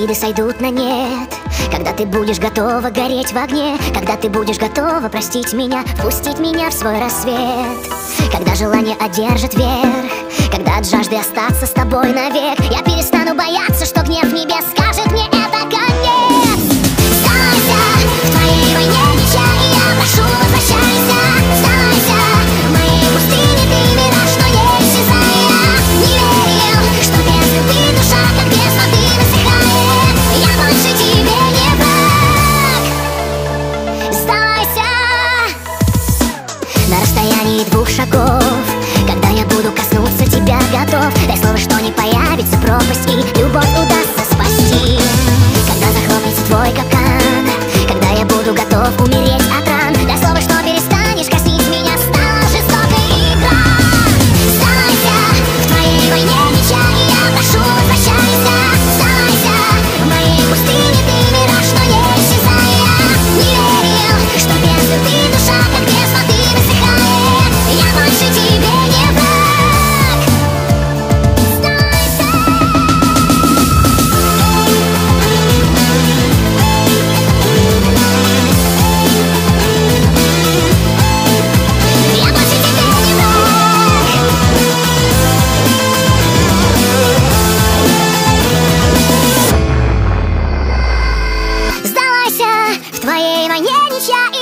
обиды сойдут на нет, когда ты будешь готова гореть в огне, когда ты будешь готова простить меня, впустить меня в свой рассвет, когда желание одержит верх, когда от жажды остаться с тобой навек я перестану бояться, что гнев небес скажет мне это конец. Сдавайся, в твоей войне меча, и я прошу, возвращайся. Сдавайся, в моей пустыне ты мираж, но не исчезая. Не верил, что без любви душа, как без воды, высыхает. Я больше тебе не враг. Сдавайся. На расстоянии 2 шагов, когда я буду коснуться тебя готов, дай слово, что не появится пропасть и любовь удастся спасти. Когда захлопнется твой капкан, когда я буду готов умереть от ран, дай слово, что перестанешь коснить меня, стала жестокая игра. Сдавайся, в твоей войне меча, и я прошу, возвращайся. Сдавайся, в моей пустыне ты мираж, но не исчезая. Не верил, что без любви душа, как без воды, высыхает. Я больше тебе не враг. Сдавайся. Я больше тебе не враг. Сдавайся, в твоей войне ничья.